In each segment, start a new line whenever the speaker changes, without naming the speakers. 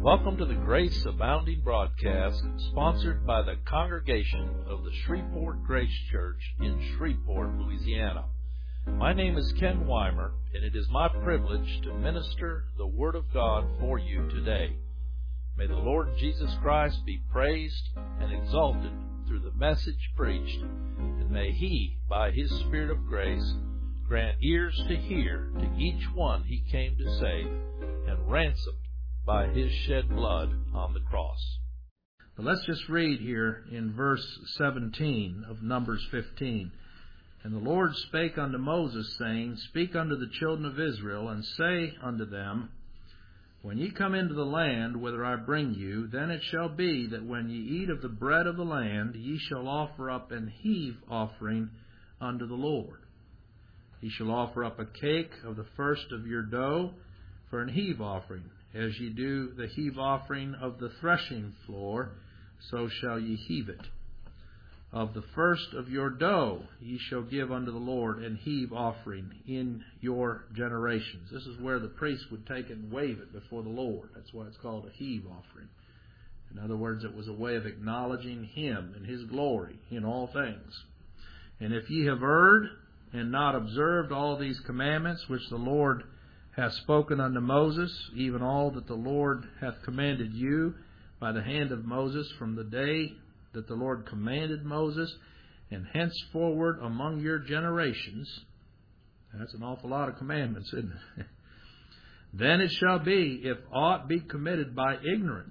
Welcome to the Grace Abounding broadcast, sponsored by the congregation of the Shreveport Grace Church in Shreveport, Louisiana. My name is Ken Weimer, and it is my privilege to minister the Word of God for you today. May the Lord Jesus Christ be praised and exalted through the message preached, and may He, by His Spirit of grace, grant ears to hear to each one He came to save, and ransomed by His shed blood on the cross.
But let's just read here in verse 17 of Numbers 15. And the Lord spake unto Moses, saying, Speak unto the children of Israel, and say unto them, When ye come into the land whither I bring you, then it shall be that when ye eat of the bread of the land, ye shall offer up an heave offering unto the Lord. Ye shall offer up a cake of the first of your dough for an heave offering. As ye do the heave offering of the threshing floor, so shall ye heave it. Of the first of your dough ye shall give unto the Lord an heave offering in your generations. This is where the priest would take it and wave it before the Lord. That's why it's called a heave offering. In other words, it was a way of acknowledging Him and His glory in all things. And if ye have erred and not observed all these commandments which the Lord hath spoken unto Moses, even all that the Lord hath commanded you by the hand of Moses from the day that the Lord commanded Moses, and henceforward among your generations. That's an awful lot of commandments, isn't it? Then it shall be, if aught be committed by ignorance,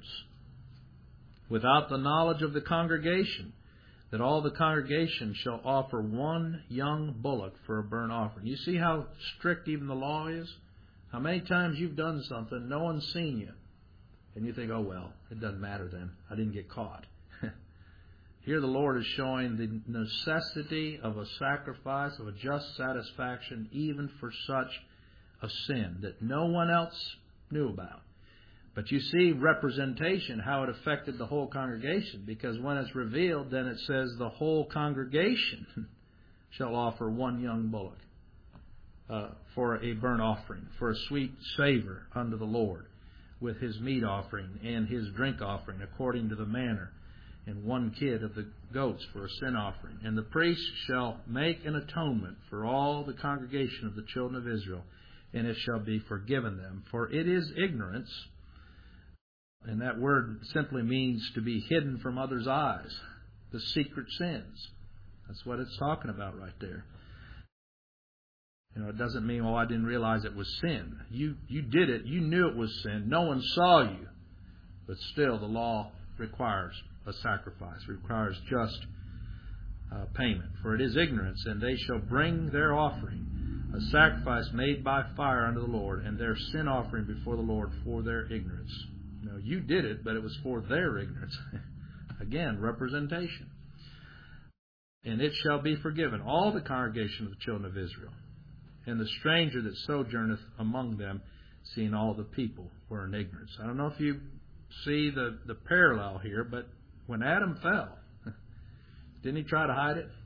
without the knowledge of the congregation, that all the congregation shall offer one young bullock for a burnt offering. You see how strict even the law is? How many times you've done something, no one's seen you, and you think, oh, well, it doesn't matter then. I didn't get caught. Here the Lord is showing the necessity of a sacrifice, of a just satisfaction, even for such a sin that no one else knew about. But you see representation, how it affected the whole congregation, because when it's revealed, then it says the whole congregation shall offer one young bullock for a burnt offering, for a sweet savor unto the Lord, with his meat offering and his drink offering, according to the manner, and one kid of the goats for a sin offering. And the priest shall make an atonement for all the congregation of the children of Israel, and it shall be forgiven them. For it is ignorance, and that word simply means to be hidden from others' eyes, the secret sins. That's what it's talking about right there. You know, it doesn't mean, I didn't realize it was sin. You did it. You knew it was sin. No one saw you. But still, the law requires a sacrifice, requires just payment. For it is ignorance, and they shall bring their offering, a sacrifice made by fire unto the Lord, and their sin offering before the Lord for their ignorance. No, you did it, but it was for their ignorance. Again, representation. And it shall be forgiven all the congregation of the children of Israel, and the stranger that sojourneth among them, seeing all the people were in ignorance. I don't know if you see the parallel here, but when Adam fell, didn't he try to hide it?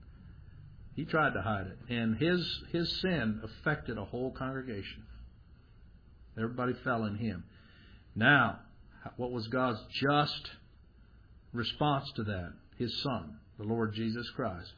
He tried to hide it. And his sin affected a whole congregation. Everybody fell in him. Now, what was God's just response to that? His Son, the Lord Jesus Christ.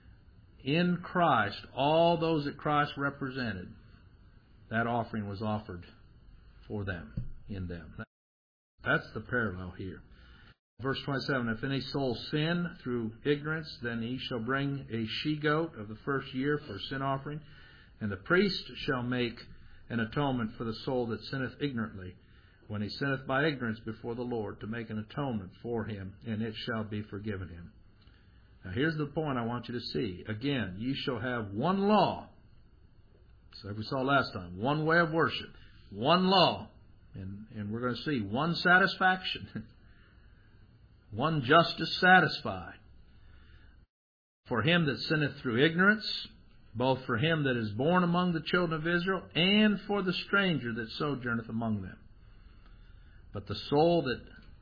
In Christ, all those that Christ represented, that offering was offered for them, in them. That's the parallel here. Verse 27, If any soul sin through ignorance, then he shall bring a she-goat of the first year for a sin offering, and the priest shall make an atonement for the soul that sinneth ignorantly, when he sinneth by ignorance before the Lord, to make an atonement for him, and it shall be forgiven him. Now here's the point I want you to see. Again, ye shall have one law. So we saw last time, one way of worship, one law, and we're going to see one satisfaction, one justice satisfied. For him that sinneth through ignorance, both for him that is born among the children of Israel, and for the stranger that sojourneth among them. But the soul that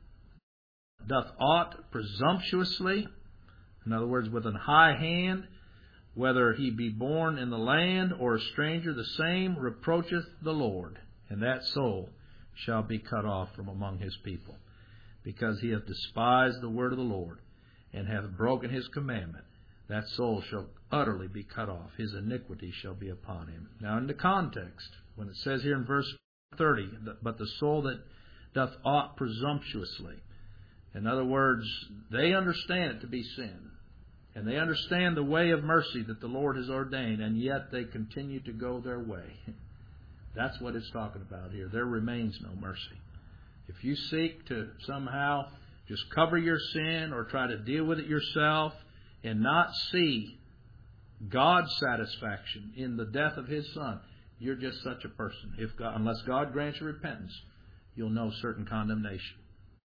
doth aught presumptuously, in other words, with an high hand, whether he be born in the land or a stranger, the same reproacheth the Lord, and that soul shall be cut off from among his people, because he hath despised the word of the Lord, and hath broken his commandment. That soul shall utterly be cut off. His iniquity shall be upon him. Now in the context, when it says here in verse 30, but the soul that doth aught presumptuously. In other words, they understand it to be sin. And they understand the way of mercy that the Lord has ordained, and yet they continue to go their way. That's what it's talking about here. There remains no mercy. If you seek to somehow just cover your sin or try to deal with it yourself and not see God's satisfaction in the death of His Son, you're just such a person. Unless God grants you repentance, you'll know certain condemnation.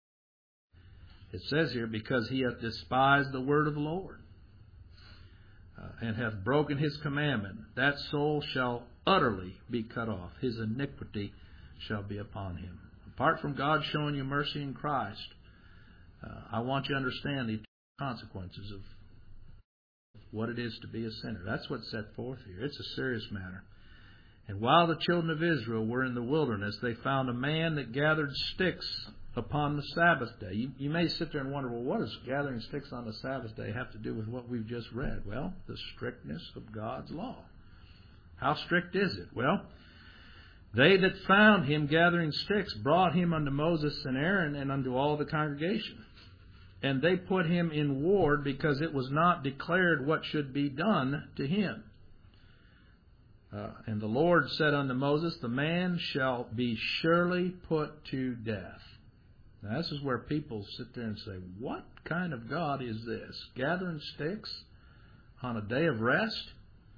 It says here, because he hath despised the word of the Lord, and hath broken his commandment, that soul shall utterly be cut off. His iniquity shall be upon him. Apart from God showing you mercy in Christ, I want you to understand the consequences of what it is to be a sinner. That's what's set forth here. It's a serious matter. And while the children of Israel were in the wilderness, they found a man that gathered sticks upon the Sabbath day. You may sit there and wonder, well, what does gathering sticks on the Sabbath day have to do with what we've just read? Well, the strictness of God's law. How strict is it? Well, they that found him gathering sticks brought him unto Moses and Aaron and unto all the congregation. And they put him in ward, because it was not declared what should be done to him. And the Lord said unto Moses, the man shall be surely put to death. Now this is where people sit there and say, what kind of God is this? Gathering sticks on a day of rest?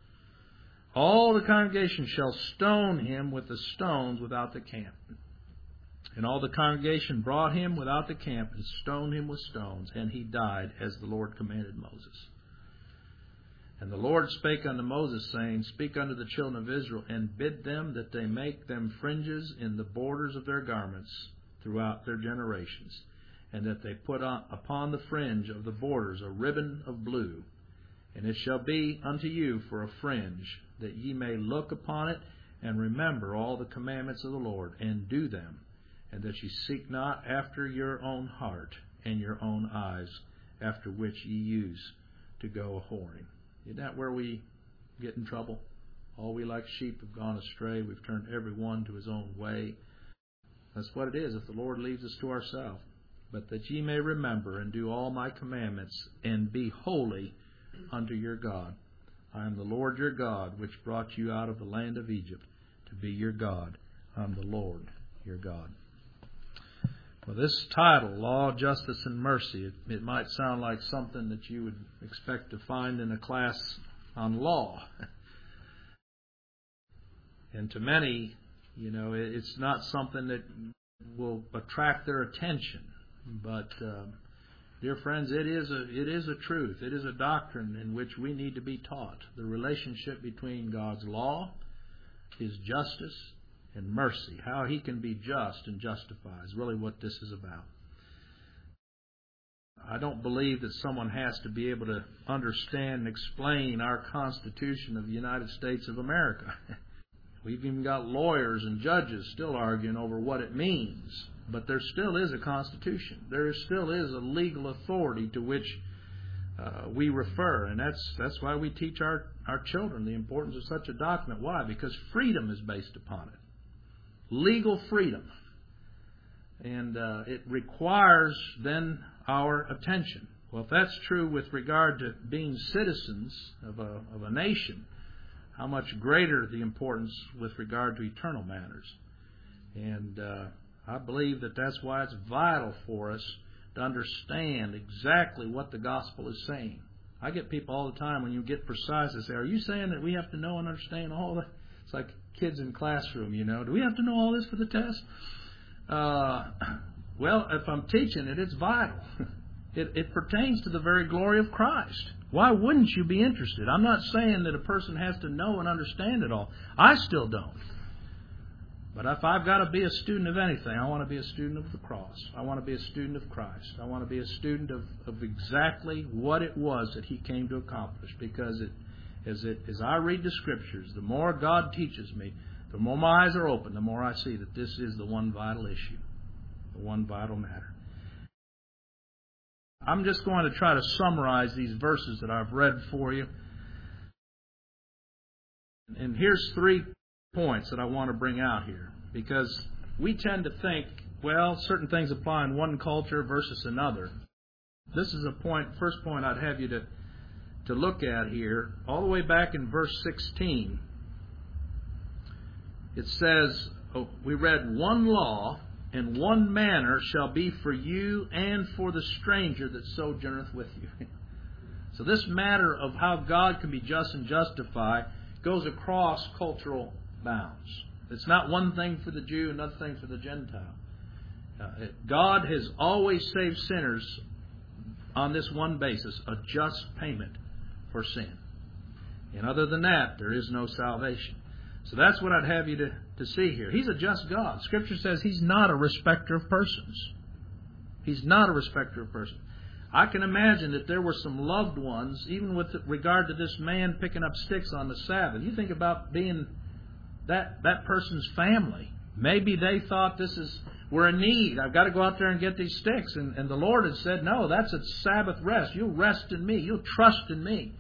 All the congregation shall stone him with the stones without the camp. And all the congregation brought him without the camp and stoned him with stones, and he died as the Lord commanded Moses. And the Lord spake unto Moses, saying, speak unto the children of Israel, and bid them that they make them fringes in the borders of their garments throughout their generations, and that they put upon the fringe of the borders a ribbon of blue. And it shall be unto you for a fringe, that ye may look upon it, and remember all the commandments of the Lord, and do them, and that ye seek not after your own heart and your own eyes, after which ye use to go a-whoring. Isn't that where we get in trouble? All we like sheep have gone astray. We've turned every one to his own way. That's what it is if the Lord leaves us to ourselves. But that ye may remember and do all my commandments, and be holy unto your God. I am the Lord your God, which brought you out of the land of Egypt to be your God. I am the Lord your God. Well, this title, Law, Justice, and Mercy, it might sound like something that you would expect to find in a class on law. And to many, it's not something that will attract their attention. But, dear friends, it is a truth. It is a doctrine in which we need to be taught. The relationship between God's law, His justice, and mercy. How He can be just and justify is really what this is about. I don't believe that someone has to be able to understand and explain our Constitution of the United States of America. We've even got lawyers and judges still arguing over what it means. But there still is a Constitution. There still is a legal authority to which we refer. And that's why we teach our children the importance of such a document. Why? Because freedom is based upon it. Legal freedom. And it requires then our attention. Well, if that's true with regard to being citizens of a nation, how much greater the importance with regard to eternal matters. And I believe that that's why it's vital for us to understand exactly what the gospel is saying. I get people all the time, when you get precise, they say, are you saying that we have to know and understand all that? It's like kids in classroom, do we have to know all this for the test? Well, if I'm teaching it, it's vital. It pertains to the very glory of Christ. Why wouldn't you be interested? I'm not saying that a person has to know and understand it all. I still don't. But if I've got to be a student of anything, I want to be a student of the cross. I want to be a student of Christ. I want to be a student of exactly what it was that He came to accomplish. Because as I read the Scriptures, the more God teaches me, The more my eyes are open, the more I see that this is the one vital issue, the one vital matter. I'm just going to try to summarize these verses that I've read for you. And here's 3 points that I want to bring out here, because we tend to think, well, certain things apply in one culture versus another. This is first point I'd have you to look at here. All the way back in verse 16, it says, we read, one law and one manner shall be for you and for the stranger that sojourneth with you. So this matter of how God can be just and justify goes across cultural bounds. It's not one thing for the Jew, another thing for the Gentile. God has always saved sinners on this one basis, a just payment for sin. And other than that, there is no salvation. So that's what I'd have you to see here. He's a just God. Scripture says He's not a respecter of persons. He's not a respecter of persons. I can imagine that there were some loved ones, even with regard to this man picking up sticks on the Sabbath. You think about being that person's family. Maybe they thought we're in need. I've got to go out there and get these sticks. And the Lord had said, no, that's a Sabbath rest. You'll rest in me. You'll trust in me.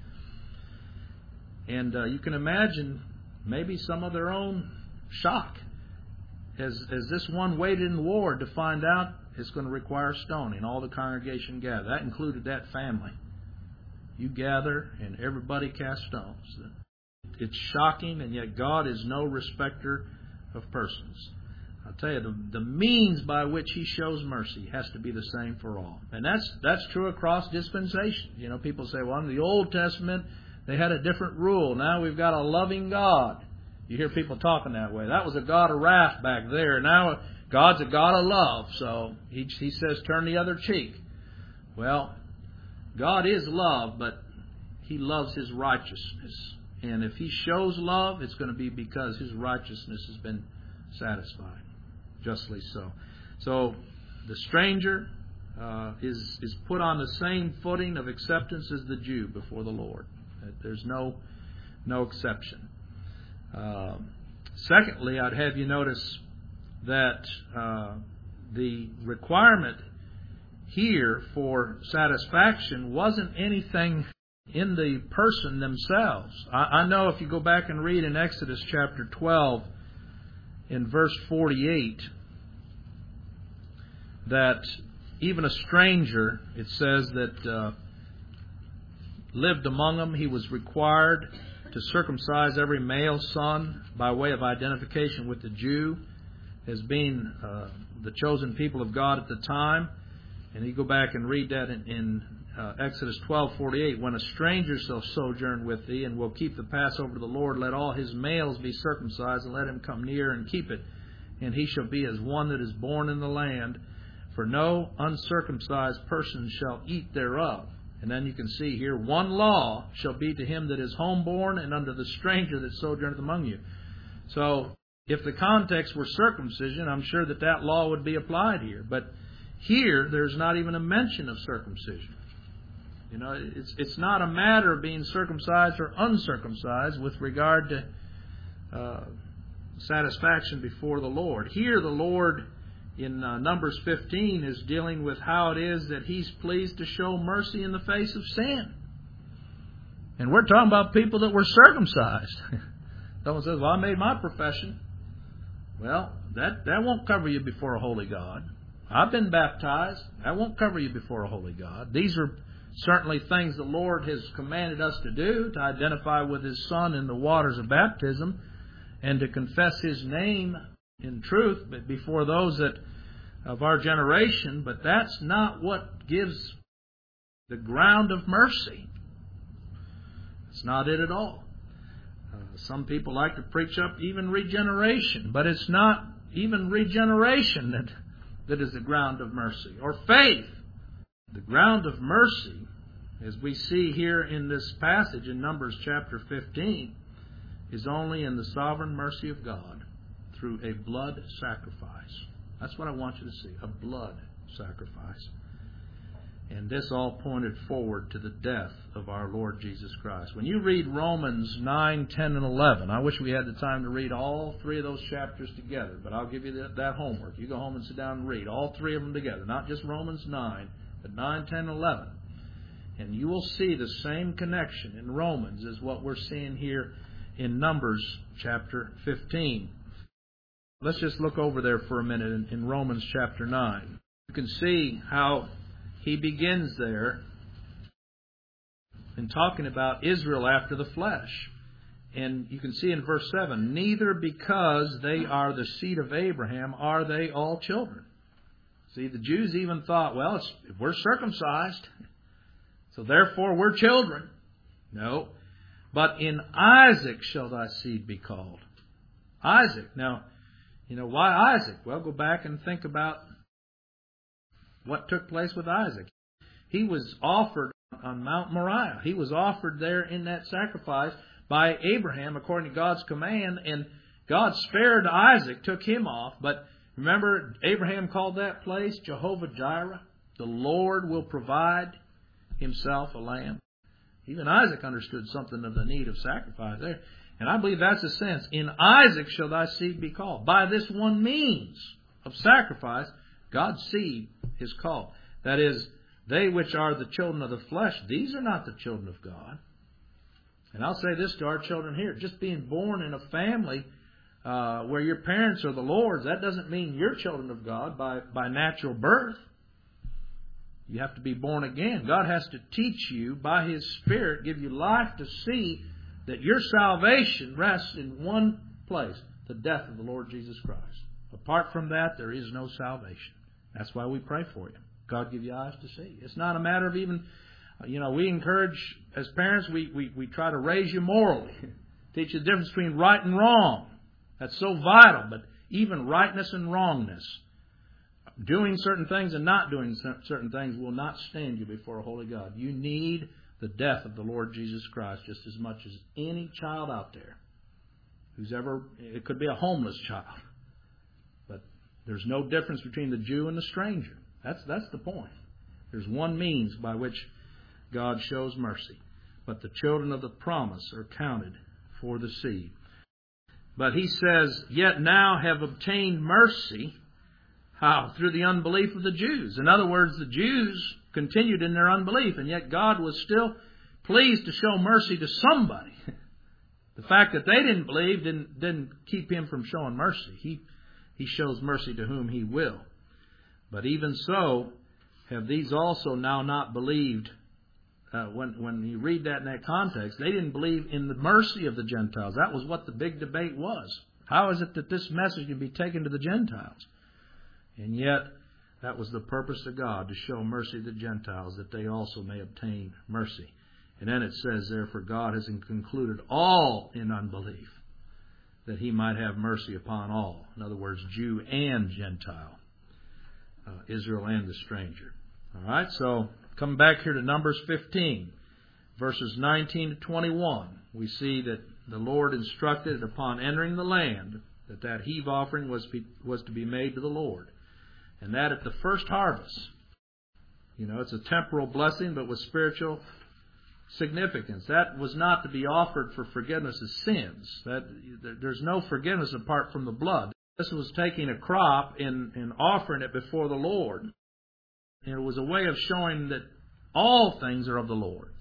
And you can imagine maybe some of their own shock as this one waited in the Lord to find out it's going to require stoning. All the congregation gathered. That included that family. You gather and everybody cast stones. It's shocking, and yet God is no respecter of persons. I'll tell you, the means by which He shows mercy has to be the same for all. And that's true across dispensation. You know, people say, well, in the Old Testament, they had a different rule. Now we've got a loving God. You hear people talking that way. That was a God of wrath back there. Now God's a God of love. So He says, turn the other cheek. Well, God is love, but He loves His righteousness. And if He shows love, it's going to be because His righteousness has been satisfied. Justly so. So the stranger is put on the same footing of acceptance as the Jew before the Lord. There's no exception. Secondly, I'd have you notice that the requirement here for satisfaction wasn't anything in the person themselves. I know if you go back and read in Exodus chapter 12, in verse 48, that even a stranger, it says that lived among them, he was required to circumcise every male son by way of identification with the Jew as being the chosen people of God at the time. And you go back and read that in Exodus 12:48, when a stranger shall sojourn with thee and will keep the Passover to the Lord, let all his males be circumcised, and let him come near and keep it. And he shall be as one that is born in the land, for no uncircumcised person shall eat thereof. And then you can see here, one law shall be to him that is homeborn and unto the stranger that sojourneth among you. So, if the context were circumcision, I'm sure that law would be applied here. But here, there's not even a mention of circumcision. You know, it's not a matter of being circumcised or uncircumcised with regard to satisfaction before the Lord. Here, the Lord, in Numbers 15, is dealing with how it is that He's pleased to show mercy in the face of sin. And we're talking about people that were circumcised. Someone says, well, I made my profession. Well, that won't cover you before a holy God. I've been baptized. That won't cover you before a holy God. These are certainly things the Lord has commanded us to do, to identify with His Son in the waters of baptism and to confess His name in truth before those that of our generation. But that's not what gives the ground of mercy. It's not it at all. Some people like to preach up even regeneration, but it's not even regeneration that is the ground of mercy, or faith. The ground of mercy, as we see here in this passage in Numbers chapter 15, is only in the sovereign mercy of God through a blood sacrifice. That's what I want you to see, a blood sacrifice. And this all pointed forward to the death of our Lord Jesus Christ. When you read Romans 9, 10, and 11, I wish we had the time to read all three of those chapters together, but I'll give you that homework. You go home and sit down and read all three of them together, not just Romans 9, but 9, 10, and 11. And you will see the same connection in Romans as what we're seeing here in Numbers chapter 15. Let's just look over there for a minute in Romans chapter 9. You can see how he begins there in talking about Israel after the flesh. And you can see in verse 7, neither because they are the seed of Abraham are they all children. See, the Jews even thought, well, we're circumcised, so therefore we're children. No. But in Isaac shall thy seed be called. Isaac. Now, why Isaac? Well, go back and think about what took place with Isaac. He was offered on Mount Moriah. He was offered there in that sacrifice by Abraham according to God's command, and God spared Isaac, took him off. But remember, Abraham called that place Jehovah Jireh. The Lord will provide himself a lamb. Even Isaac understood something of the need of sacrifice there. And I believe that's the sense. In Isaac shall thy seed be called. By this one means of sacrifice, God's seed is called. That is, they which are the children of the flesh, these are not the children of God. And I'll say this to our children here. Just being born in a family where your parents are the Lord's, that doesn't mean you're children of God by natural birth. You have to be born again. God has to teach you by His Spirit, give you life to see that your salvation rests in one place, the death of the Lord Jesus Christ. Apart from that, there is no salvation. That's why we pray for you. God give you eyes to see. It's not a matter of even, we encourage, as parents, we try to raise you morally. Teach you the difference between right and wrong. That's so vital. But even rightness and wrongness, doing certain things and not doing certain things will not stand you before a holy God. You need the death of the Lord Jesus Christ just as much as any child out there who's ever, it could be a homeless child. But there's no difference between the Jew and the stranger. That's the point. There's one means by which God shows mercy. But the children of the promise are counted for the seed. But he says, yet now have obtained mercy. How? Through the unbelief of the Jews. In other words, the Jews continued in their unbelief, and yet God was still pleased to show mercy to somebody. The fact that they didn't believe didn't keep Him from showing mercy. He shows mercy to whom He will. But even so, have these also now not believed? When you read that in that context, they didn't believe in the mercy of the Gentiles. That was what the big debate was. How is it that this message can be taken to the Gentiles? And yet, that was the purpose of God, to show mercy to the Gentiles, that they also may obtain mercy. And then it says, therefore, God has concluded all in unbelief, that He might have mercy upon all. In other words, Jew and Gentile, Israel and the stranger. All right, so coming back here to Numbers 15, verses 19 to 21, we see that the Lord instructed upon entering the land that heave offering was to be made to the Lord. And that at the first harvest. It's a temporal blessing, but with spiritual significance. That was not to be offered for forgiveness of sins. There's no forgiveness apart from the blood. This was taking a crop and offering it before the Lord. And it was a way of showing that all things are of the Lord.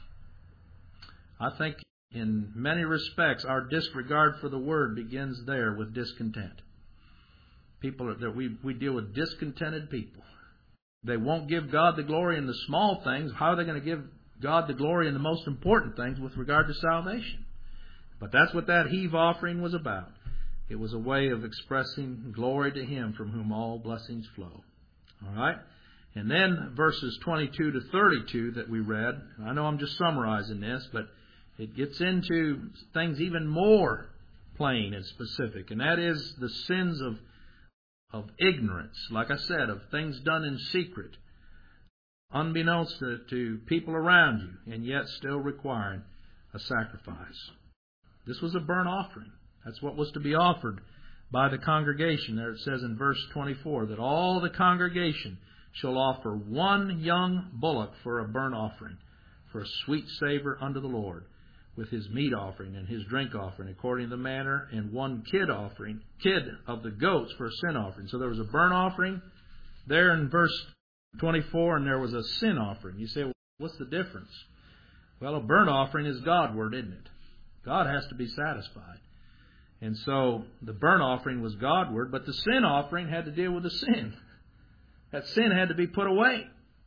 I think in many respects our disregard for the Word begins there with discontent. People that we deal with discontented people. They won't give God the glory in the small things. How are they going to give God the glory in the most important things with regard to salvation? But that's what that heave offering was about. It was a way of expressing glory to Him from whom all blessings flow. All right? And then verses 22 to 32 that we read. I know I'm just summarizing this, but it gets into things even more plain and specific. And that is the sins of ignorance, like I said, of things done in secret, unbeknownst to people around you, and yet still requiring a sacrifice. This was a burnt offering. That's what was to be offered by the congregation. There it says in verse 24 that all the congregation shall offer one young bullock for a burnt offering, for a sweet savor unto the Lord, with his meat offering and his drink offering, according to the manner, and one kid of the goats for a sin offering. So there was a burnt offering there in verse 24, and there was a sin offering. You say, well, what's the difference? Well, a burnt offering is Godward, isn't it? God has to be satisfied. And so the burnt offering was Godward, but the sin offering had to deal with the sin. That sin had to be put away.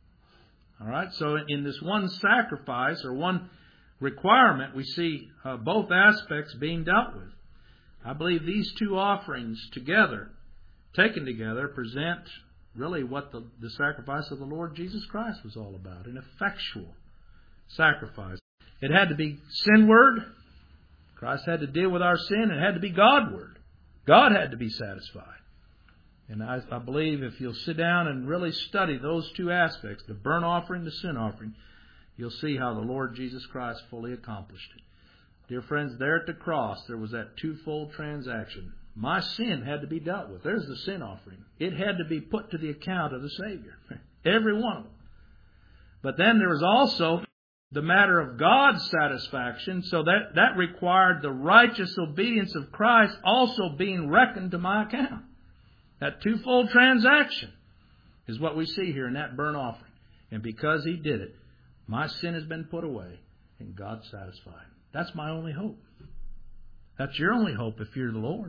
All right, so in this one sacrifice or one requirement, we see both aspects being dealt with. I believe these two offerings together, taken together, present really what the sacrifice of the Lord Jesus Christ was all about, an effectual sacrifice. It had to be sinward. Christ had to deal with our sin. It had to be Godward. God had to be satisfied. And I believe if you'll sit down and really study those two aspects, the burnt offering, the sin offering, you'll see how the Lord Jesus Christ fully accomplished it. Dear friends, there at the cross, there was that twofold transaction. My sin had to be dealt with. There's the sin offering. It had to be put to the account of the Savior. Every one of them. But then there was also the matter of God's satisfaction, so that required the righteous obedience of Christ also being reckoned to my account. That twofold transaction is what we see here in that burnt offering. And because He did it, my sin has been put away and God's satisfied. That's my only hope. That's your only hope if you're the Lord.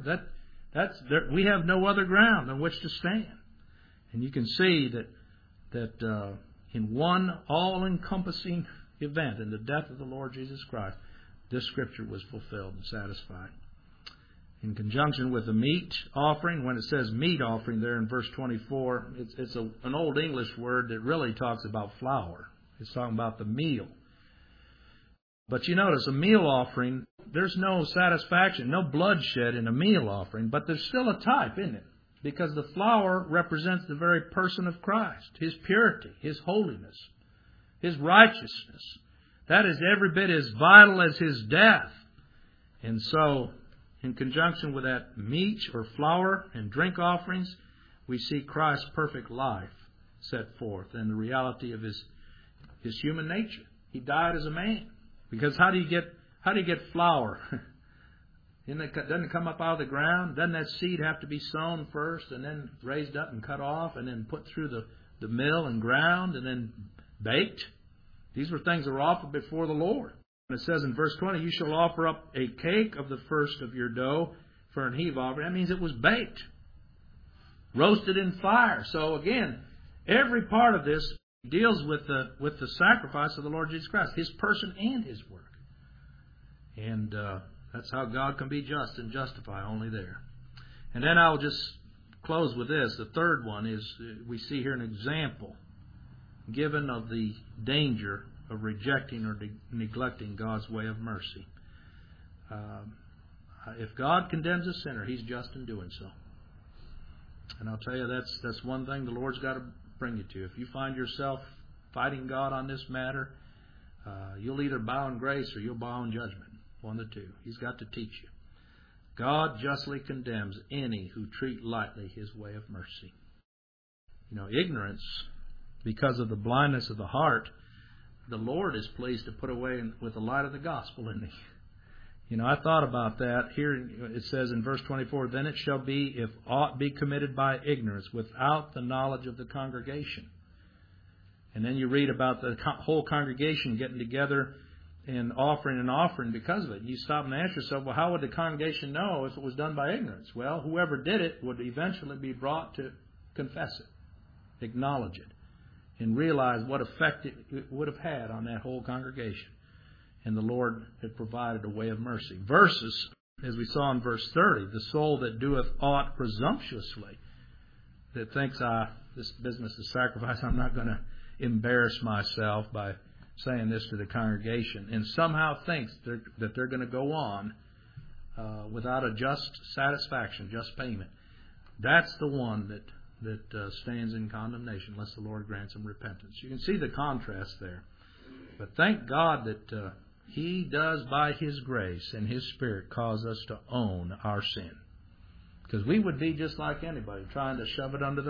We have no other ground on which to stand. And you can see that in one all-encompassing event, in the death of the Lord Jesus Christ, this Scripture was fulfilled and satisfied. In conjunction with the meat offering, when it says meat offering there in verse 24, it's an Old English word that really talks about flour. It's talking about the meal. But you notice, a meal offering, there's no satisfaction, no bloodshed in a meal offering, but there's still a type, isn't it? Because the flour represents the very person of Christ, His purity, His holiness, His righteousness. That is every bit as vital as His death. And so, in conjunction with that meat or flour and drink offerings, we see Christ's perfect life set forth and the reality of His human nature. He died as a man. Because how do you get flour? Doesn't it come up out of the ground? Doesn't that seed have to be sown first and then raised up and cut off and then put through the mill and ground and then baked? These were things that were offered before the Lord. And it says in verse 20, you shall offer up a cake of the first of your dough for an heave offering. That means it was baked, roasted in fire. So again, every part of this deals with the sacrifice of the Lord Jesus Christ, His person and His work. And that's how God can be just and justify, only there. And then I'll just close with this. The third one is we see here an example given of the danger of rejecting or neglecting God's way of mercy. If God condemns a sinner, He's just in doing so. And I'll tell you, that's one thing the Lord's got to bring you to. If you find yourself fighting God on this matter, you'll either bow in grace or you'll bow in judgment. One of the two. He's got to teach you. God justly condemns any who treat lightly His way of mercy. Ignorance, because of the blindness of the heart, the Lord is pleased to put away with the light of the gospel in thee. I thought about that. Here it says in verse 24, then it shall be, if aught be committed by ignorance, without the knowledge of the congregation. And then you read about the whole congregation getting together and offering an offering because of it. And you stop and ask yourself, well, how would the congregation know if it was done by ignorance? Well, whoever did it would eventually be brought to confess it, acknowledge it, and realize what effect it would have had on that whole congregation. And the Lord had provided a way of mercy. Versus, as we saw in verse 30, the soul that doeth aught presumptuously, that thinks, this business of sacrifice, I'm not going to embarrass myself by saying this to the congregation, and somehow thinks that they're going to go on without a just satisfaction, just payment. That's the one that stands in condemnation unless the Lord grants him repentance. You can see the contrast there. But thank God that He does, by His grace and His Spirit, cause us to own our sin. Because we would be just like anybody, trying to shove it under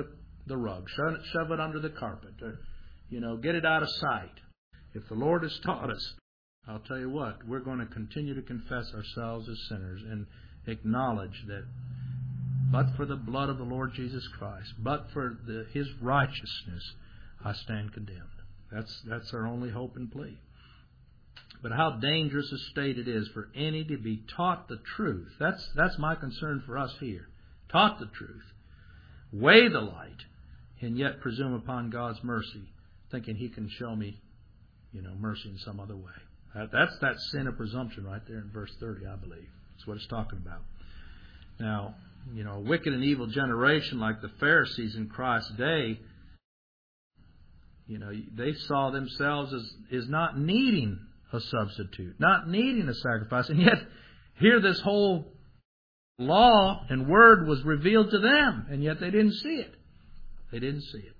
the rug, shove it under the carpet, or, get it out of sight. If the Lord has taught us, I'll tell you what, we're going to continue to confess ourselves as sinners and acknowledge that but for the blood of the Lord Jesus Christ, but for His righteousness, I stand condemned. That's our only hope and plea. But how dangerous a state it is for any to be taught the truth. That's my concern for us here. Taught the truth, weigh the light, and yet presume upon God's mercy, thinking He can show me, mercy in some other way. That's that sin of presumption right there in verse 30, I believe. That's what it's talking about. Now, a wicked and evil generation like the Pharisees in Christ's day, they saw themselves as not needing a substitute, not needing a sacrifice. And yet, here this whole law and word was revealed to them, and yet they didn't see it. They didn't see it.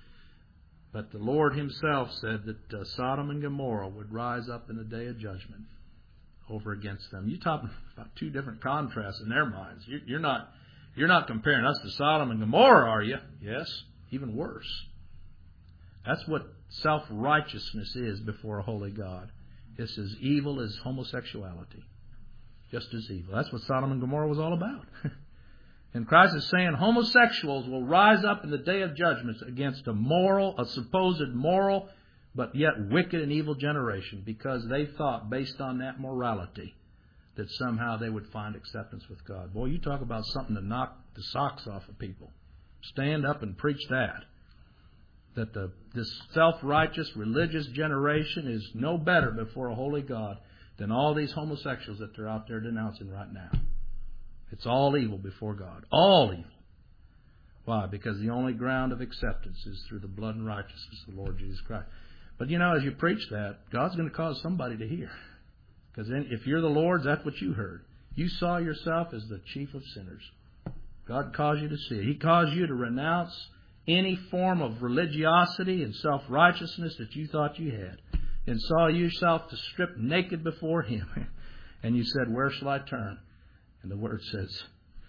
But the Lord Himself said that Sodom and Gomorrah would rise up in the day of judgment over against them. You're talking about two different contrasts in their minds. You're not comparing us to Sodom and Gomorrah, are you? Yes, even worse. That's what self-righteousness is before a holy God. It's as evil as homosexuality. Just as evil. That's what Sodom and Gomorrah was all about. And Christ is saying homosexuals will rise up in the day of judgment against a supposed moral, but yet wicked and evil generation, because they thought, based on that morality, that somehow they would find acceptance with God. Boy, you talk about something to knock the socks off of people. Stand up and preach that. That this self-righteous religious generation is no better before a holy God than all these homosexuals that they're out there denouncing right now. It's all evil before God. All evil. Why? Because the only ground of acceptance is through the blood and righteousness of the Lord Jesus Christ. But as you preach that, God's going to cause somebody to hear. Because if you're the Lord's, that's what you heard. You saw yourself as the chief of sinners. God caused you to see it. He caused you to renounce any form of religiosity and self-righteousness that you thought you had, and saw yourself to strip naked before Him. And you said, where shall I turn? And the Word says,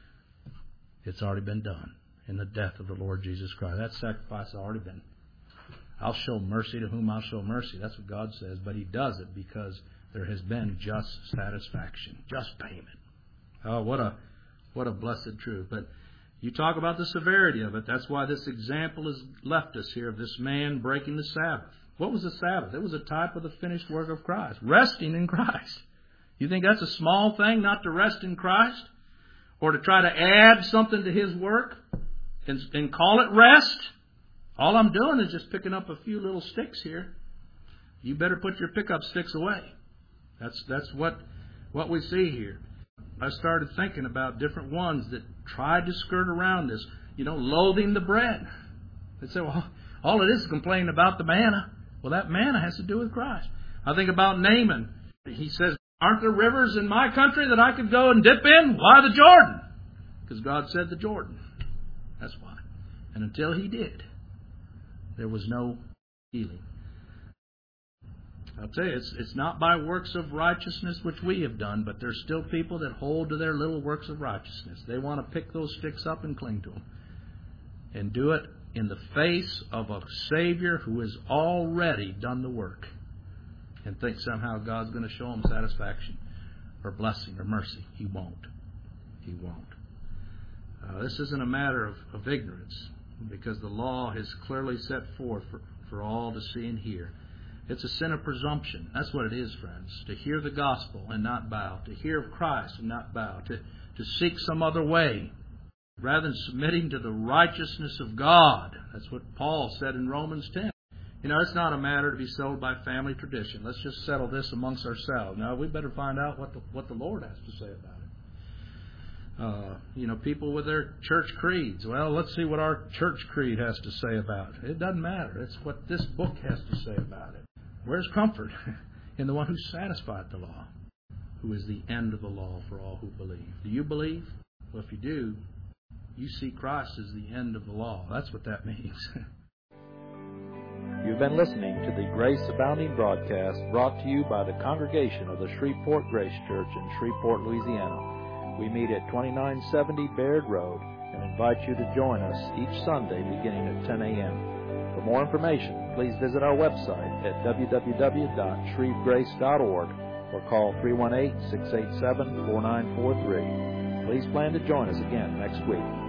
it's already been done in the death of the Lord Jesus Christ. That sacrifice has already been. I'll show mercy to whom I'll show mercy. That's what God says. But He does it because there has been just satisfaction, just payment. Oh, what a blessed truth. But you talk about the severity of it. That's why this example has left us here of this man breaking the Sabbath. What was the Sabbath? It was a type of the finished work of Christ. Resting in Christ. You think that's a small thing, not to rest in Christ? Or to try to add something to His work and call it rest? All I'm doing is just picking up a few little sticks here. You better put your pickup sticks away. That's what we see here. I started thinking about different ones that tried to skirt around this, loathing the bread. They say, well, all it is complaining about the manna. Well, that manna has to do with Christ. I think about Naaman. He says, aren't there rivers in my country that I could go and dip in? Why the Jordan? Because God said the Jordan. That's why. And until He did, there was no healing. I'll tell you, it's not by works of righteousness which we have done, but there's still people that hold to their little works of righteousness. They want to pick those sticks up and cling to them. And do it in the face of a Savior who has already done the work. And think somehow God's going to show them satisfaction or blessing or mercy. He won't. He won't. This isn't a matter of ignorance, because the law is clearly set forth for all to see and hear. It's a sin of presumption. That's what it is, friends. To hear the gospel and not bow. To hear of Christ and not bow. To seek some other way rather than submitting to the righteousness of God. That's what Paul said in Romans 10. It's not a matter to be settled by family tradition. Let's just settle this amongst ourselves. Now, we better find out what the Lord has to say about it. People with their church creeds. Well, let's see what our church creed has to say about it. It doesn't matter. It's what this book has to say about it. Where's comfort? In the one who satisfied the law, who is the end of the law for all who believe. Do you believe? Well, if you do, you see Christ as the end of the law. That's what that means.
You've been listening to the Grace Abounding broadcast brought to you by the congregation of the Shreveport Grace Church in Shreveport, Louisiana. We meet at 2970 Baird Road,
and invite you to join us each Sunday beginning at 10 a.m. For more information, please visit our website at www.shrevegrace.org or call 318-687-4943. Please plan to join us again next week.